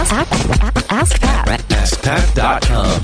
AskPat.com.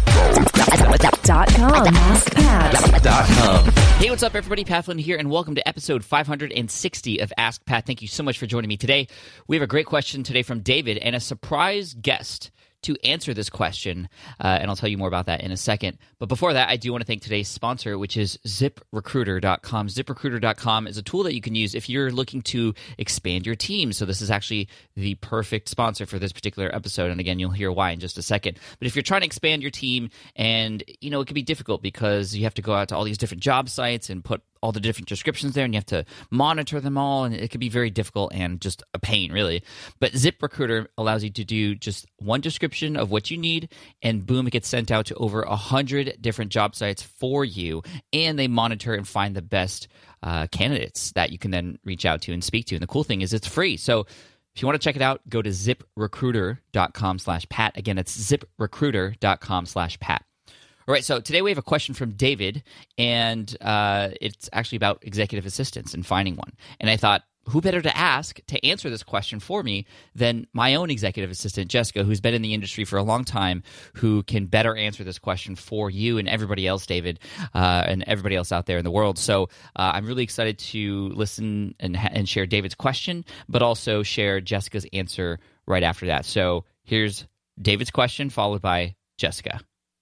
AskPat.com. Hey, what's up, everybody? Pat Flynn here, and welcome to episode 560 of Ask Pat. Thank you so much for joining me today. We have a great question today from David and a surprise guest to answer this question, and I'll tell you more about that in a second. But before that, I do want to thank today's sponsor, which is ZipRecruiter.com. ZipRecruiter.com is a tool that you can use if you're looking to expand your team. So this is actually the perfect sponsor for this particular episode, and again, you'll hear why in just a second. But if you're trying to expand your team, and it can be difficult because you have to go out to all these different job sites and put all the different descriptions there, and you have to monitor them all, and it can be very difficult and just a pain, really. But ZipRecruiter allows you to do just one description of what you need, and boom, it gets sent out to over 100 different job sites for you, and they monitor and find the best candidates that you can then reach out to and speak to. And the cool thing is it's free. So if you want to check it out, go to ZipRecruiter.com/Pat. Again, it's ZipRecruiter.com/Pat. All right, so today we have a question from David, and it's actually about executive assistants and finding one. And I thought, who better to ask to answer this question for me than my own executive assistant, Jessica, who's been in the industry for a long time, who can better answer this question for you and everybody else, David, and everybody else out there in the world. So I'm really excited to listen and share David's question, but also share Jessica's answer right after that. So here's David's question, followed by Jessica.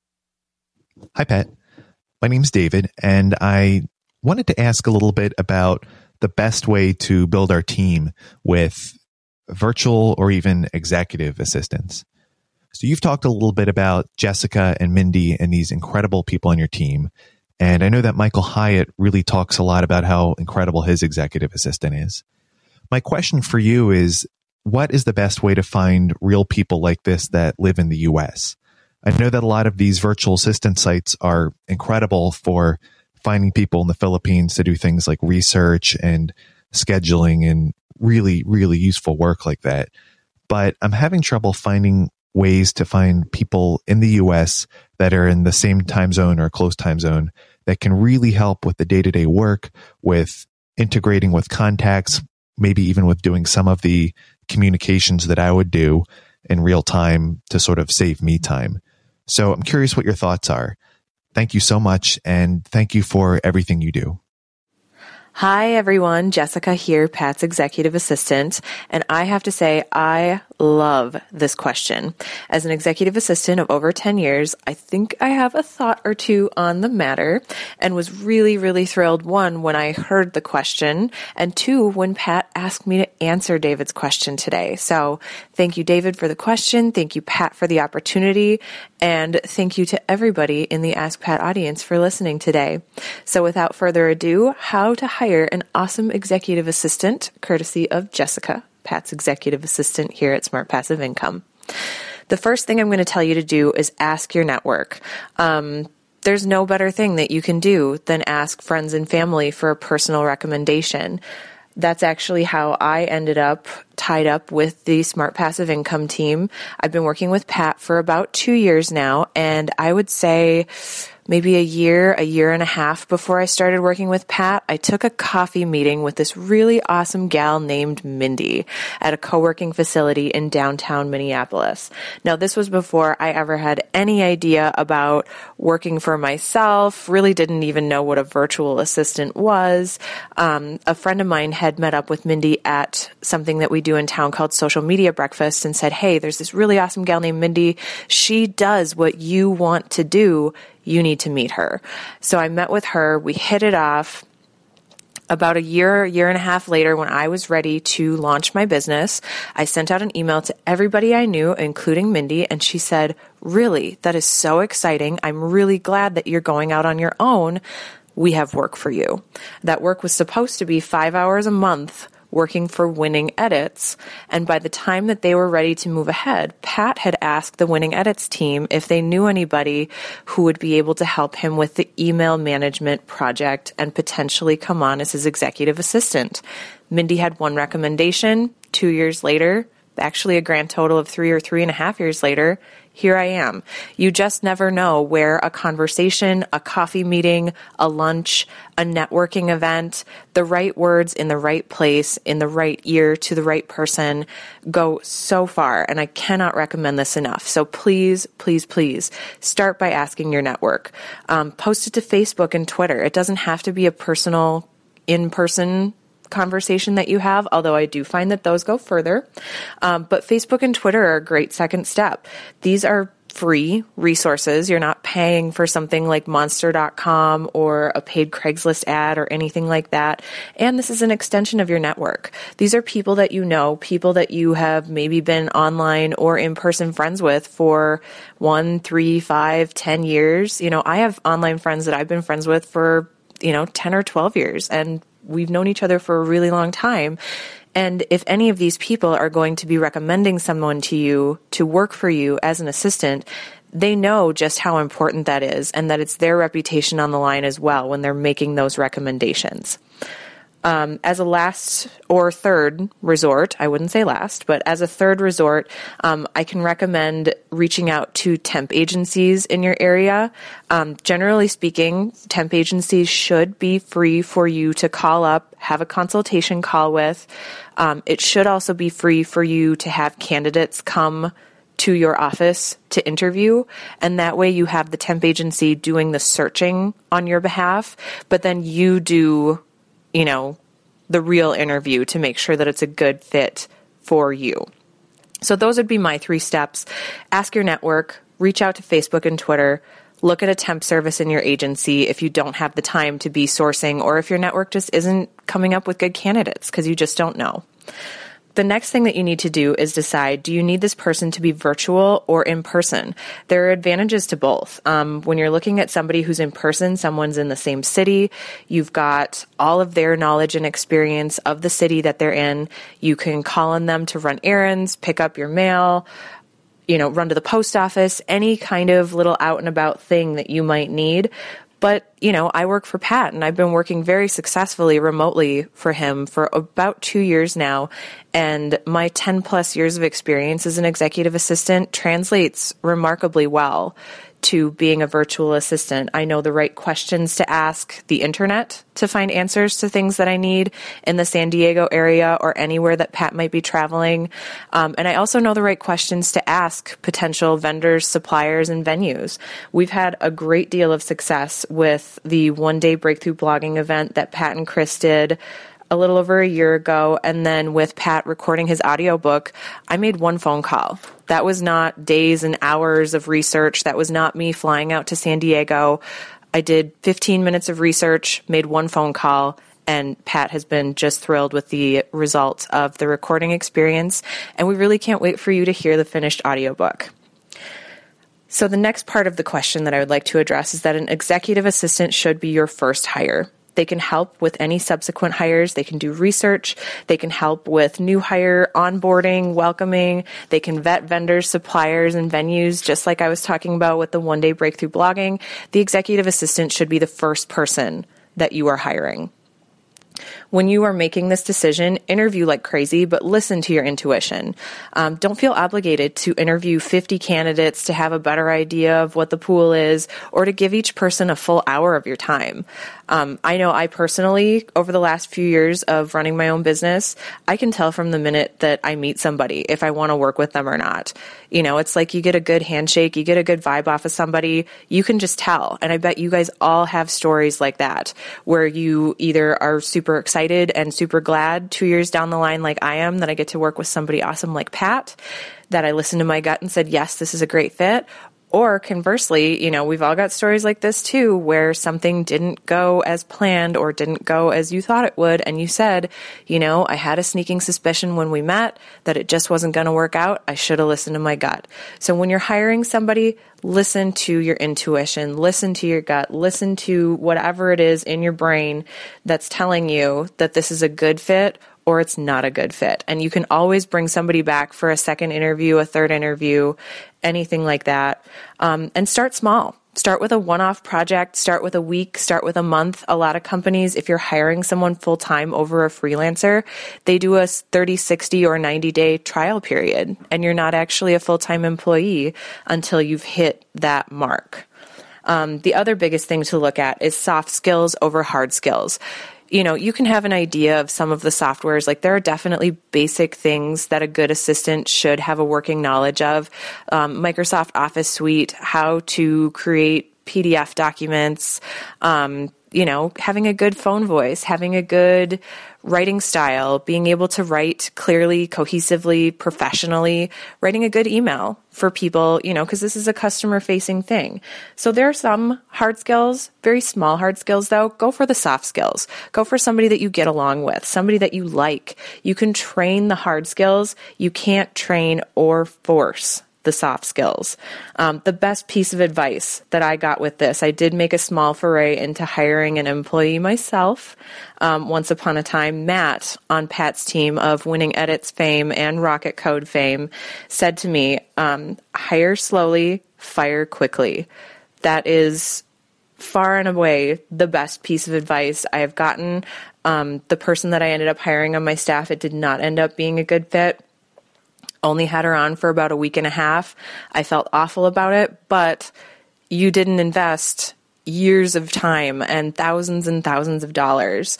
Hi, Pat. My name's David, and I wanted to ask a little bit about the best way to build our team with virtual or even executive assistants. So you've talked a little bit about Jessica and Mindy and these incredible people on your team. And I know that Michael Hyatt really talks a lot about how incredible his executive assistant is. My question for you is, what is the best way to find real people like this that live in the US? I know that a lot of these virtual assistant sites are incredible for finding people in the Philippines to do things like research and scheduling and really, really useful work like that. But I'm having trouble finding ways to find people in the US that are in the same time zone or close time zone that can really help with the day-to-day work, with integrating with contacts, maybe even with doing some of the communications that I would do in real time to sort of save me time. So I'm curious what your thoughts are. Thank you so much, and thank you for everything you do. Hi, everyone. Jessica here, Pat's executive assistant. And I have to say, I love this question. As an executive assistant of over 10 years, I think I have a thought or two on the matter and was really, really thrilled, one, when I heard the question, and two, when Pat asked me to answer David's question today. So thank you, David, for the question. Thank you, Pat, for the opportunity. And thank you to everybody in the Ask Pat audience for listening today. So without further ado, how to hire an awesome executive assistant, courtesy of Jessica, Pat's executive assistant here at Smart Passive Income. The first thing I'm going to tell you to do is ask your network. There's no better thing that you can do than ask friends and family for a personal recommendation. That's actually how I ended up tied up with the Smart Passive Income team. I've been working with Pat for about 2 years now, and I would say maybe a year and a half before I started working with Pat, I took a coffee meeting with this really awesome gal named Mindy at a co-working facility in downtown Minneapolis. Now, this was before I ever had any idea about working for myself, really didn't even know what a virtual assistant was. A friend of mine had met up with Mindy at something that we do in town called Social Media Breakfast and said, hey, there's this really awesome gal named Mindy. She does what you want to do. You need to meet her. So I met with her. We hit it off. About a year and a half later, when I was ready to launch my business, I sent out an email to everybody I knew, including Mindy, and she said, really, that is so exciting. I'm really glad that you're going out on your own. We have work for you. That work was supposed to be 5 hours a month working for Winning Edits. And by the time that they were ready to move ahead, Pat had asked the Winning Edits team if they knew anybody who would be able to help him with the email management project and potentially come on as his executive assistant. Mindy had one recommendation. 2 years later, actually a grand total of 3 or 3.5 years later, here I am. You just never know where a conversation, a coffee meeting, a lunch, a networking event, the right words in the right place, in the right ear to the right person go so far. And I cannot recommend this enough. So please, please, please start by asking your network. Post it to Facebook and Twitter. It doesn't have to be a personal, in-person conversation that you have, although I do find that those go further. But Facebook and Twitter are a great second step. These are free resources. You're not paying for something like monster.com or a paid Craigslist ad or anything like that. And this is an extension of your network. These are people that you know, people that you have maybe been online or in-person friends with for 1, 3, 5, 10 years. I have online friends that I've been friends with for 10 or 12 years, and we've known each other for a really long time. And if any of these people are going to be recommending someone to you to work for you as an assistant, they know just how important that is and that it's their reputation on the line as well when they're making those recommendations. As a last or third resort, I wouldn't say last, but as a third resort, I can recommend reaching out to temp agencies in your area. Generally speaking, temp agencies should be free for you to call up, have a consultation call with. It should also be free for you to have candidates come to your office to interview. And that way you have the temp agency doing the searching on your behalf, but then you do the real interview to make sure that it's a good fit for you. So those would be my 3 steps. Ask your network, reach out to Facebook and Twitter, look at a temp service in your agency if you don't have the time to be sourcing or if your network just isn't coming up with good candidates because you just don't know. The next thing that you need to do is decide, do you need this person to be virtual or in person? There are advantages to both. When you're looking at somebody who's in person, someone's in the same city, you've got all of their knowledge and experience of the city that they're in. You can call on them to run errands, pick up your mail, run to the post office, any kind of little out and about thing that you might need. But, I work for Pat and I've been working very successfully remotely for him for about 2 years now. And my 10 plus years of experience as an executive assistant translates remarkably well to being a virtual assistant. I know the right questions to ask the internet to find answers to things that I need in the San Diego area or anywhere that Pat might be traveling. And I also know the right questions to ask potential vendors, suppliers, and venues. We've had a great deal of success with the one-day breakthrough blogging event that Pat and Chris did a little over a year ago. And then with Pat recording his audiobook, I made one phone call. That was not days and hours of research. That was not me flying out to San Diego. I did 15 minutes of research, made one phone call, and Pat has been just thrilled with the results of the recording experience. And we really can't wait for you to hear the finished audiobook. So the next part of the question that I would like to address is that an executive assistant should be your first hire. They can help with any subsequent hires. They can do research. They can help with new hire onboarding, welcoming. They can vet vendors, suppliers, and venues, just like I was talking about with the one-day breakthrough blogging. The executive assistant should be the first person that you are hiring. When you are making this decision, interview like crazy, but listen to your intuition. Don't feel obligated to interview 50 candidates to have a better idea of what the pool is or to give each person a full hour of your time. I know I personally, over the last few years of running my own business, I can tell from the minute that I meet somebody if I want to work with them or not. It's like you get a good handshake, you get a good vibe off of somebody, you can just tell. And I bet you guys all have stories like that, where you either are super excited and super glad 2 years down the line like I am that I get to work with somebody awesome like Pat, that I listened to my gut and said, yes, this is a great fit. Or conversely, we've all got stories like this too, where something didn't go as planned or didn't go as you thought it would. And you said, I had a sneaking suspicion when we met that it just wasn't going to work out. I should have listened to my gut. So when you're hiring somebody, listen to your intuition, listen to your gut, listen to whatever it is in your brain that's telling you that this is a good fit or it's not a good fit. And you can always bring somebody back for a second interview, a third interview, anything like that. And start small. Start with a one-off project, start with a week, start with a month. A lot of companies, if you're hiring someone full-time over a freelancer, they do a 30, 60, or 90-day trial period, and you're not actually a full-time employee until you've hit that mark. The other biggest thing to look at is soft skills over hard skills. You can have an idea of some of the softwares. Like, there are definitely basic things that a good assistant should have a working knowledge of. Microsoft Office Suite, how to create PDF documents, having a good phone voice, having a good writing style, being able to write clearly, cohesively, professionally, writing a good email for people, because this is a customer-facing thing. So there are some hard skills, very small hard skills, though. Go for the soft skills. Go for somebody that you get along with, somebody that you like. You can train the hard skills. You can't train or force the soft skills. The best piece of advice that I got with this, I did make a small foray into hiring an employee myself. Once upon a time, Matt on Pat's team of Winning Edits fame and Rocket Code fame said to me, hire slowly, fire quickly. That is far and away the best piece of advice I have gotten. The person that I ended up hiring on my staff, it did not end up being a good fit. Only had her on for about a week and a half. I felt awful about it, but you didn't invest years of time and thousands of dollars,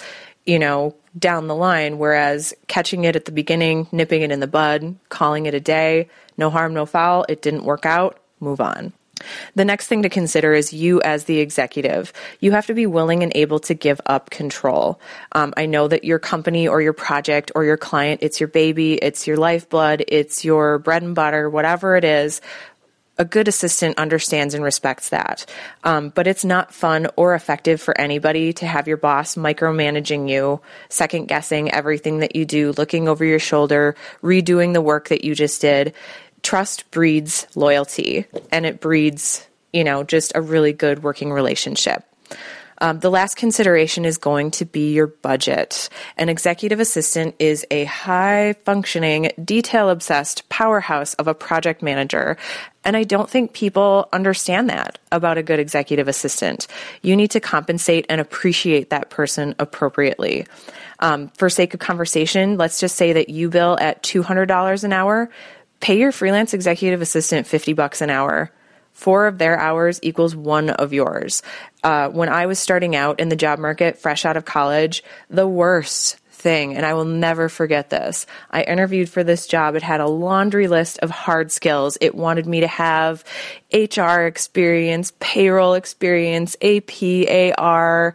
down the line. Whereas catching it at the beginning, nipping it in the bud, calling it a day, no harm, no foul, it didn't work out, move on. The next thing to consider is you as the executive. You have to be willing and able to give up control. I know that your company or your project or your client, it's your baby, it's your lifeblood, it's your bread and butter, whatever it is. A good assistant understands and respects that. But it's not fun or effective for anybody to have your boss micromanaging you, second guessing everything that you do, looking over your shoulder, redoing the work that you just did. Trust breeds loyalty, and it breeds, just a really good working relationship. The last consideration is going to be your budget. An executive assistant is a high-functioning, detail-obsessed powerhouse of a project manager, and I don't think people understand that about a good executive assistant. You need to compensate and appreciate that person appropriately. For sake of conversation, let's just say that you bill at $200 an hour. Pay your freelance executive assistant $50 an hour. 4 of their hours equals 1 of yours. When I was starting out in the job market, fresh out of college, the worst thing, and I will never forget this, I interviewed for this job. It had a laundry list of hard skills. It wanted me to have HR experience, payroll experience, AP, AR,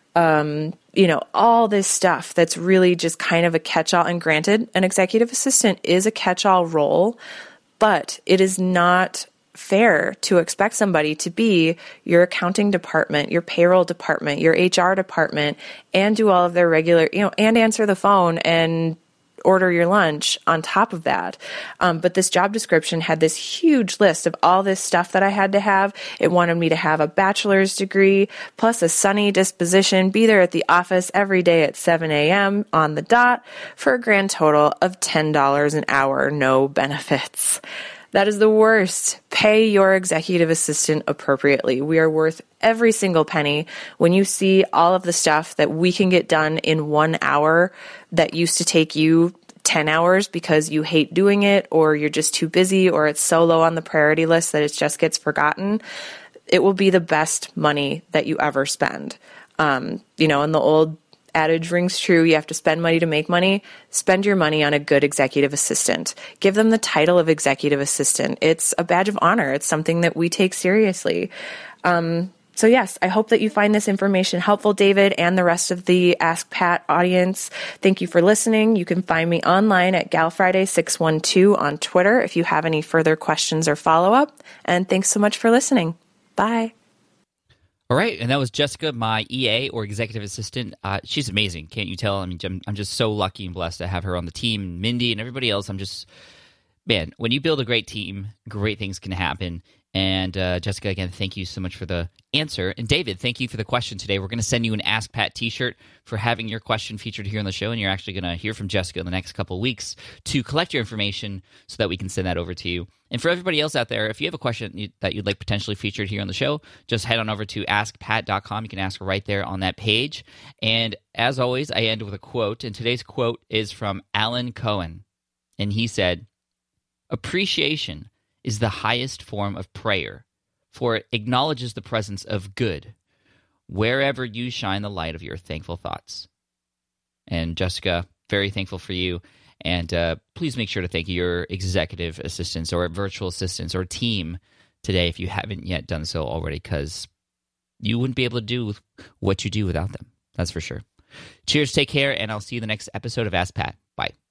all this stuff that's really just kind of a catch-all. And granted, an executive assistant is a catch-all role, but it is not fair to expect somebody to be your accounting department, your payroll department, your HR department, and do all of their regular, and answer the phone and order your lunch on top of that. But this job description had this huge list of all this stuff that I had to have. It wanted me to have a bachelor's degree, plus a sunny disposition, be there at the office every day at 7 a.m. on the dot, for a grand total of $10 an hour, no benefits. That is the worst. Pay your executive assistant appropriately. We are worth every single penny. When you see all of the stuff that we can get done in 1 hour that used to take you 10 hours because you hate doing it, or you're just too busy, or it's so low on the priority list that it just gets forgotten, it will be the best money that you ever spend. And the old adage rings true. You have to spend money to make money. Spend your money on a good executive assistant. Give them the title of executive assistant. It's a badge of honor. It's something that we take seriously. So yes, I hope that you find this information helpful, David, and the rest of the Ask Pat audience. Thank you for listening. You can find me online at GalFriday612 on Twitter if you have any further questions or follow-up. And thanks so much for listening. Bye. All right, and that was Jessica, my EA or executive assistant. She's amazing, can't you tell? I mean, I'm just so lucky and blessed to have her on the team. Mindy and everybody else, man, when you build a great team, great things can happen. And Jessica, again, thank you so much for the answer. And David, thank you for the question today. We're going to send you an Ask Pat t-shirt for having your question featured here on the show, and you're actually going to hear from Jessica in the next couple of weeks to collect your information so that we can send that over to you. And for everybody else out there, if you have a question that you'd like potentially featured here on the show, just head on over to askpat.com. You can ask right there on that page. And as always, I end with a quote, and today's quote is from Alan Cohen. And he said, "Appreciation is the highest form of prayer, for it acknowledges the presence of good wherever you shine the light of your thankful thoughts." And Jessica, very thankful for you. And please make sure to thank your executive assistants or virtual assistants or team today if you haven't yet done so already, because you wouldn't be able to do what you do without them. That's for sure. Cheers, take care, and I'll see you in the next episode of Ask Pat. Bye.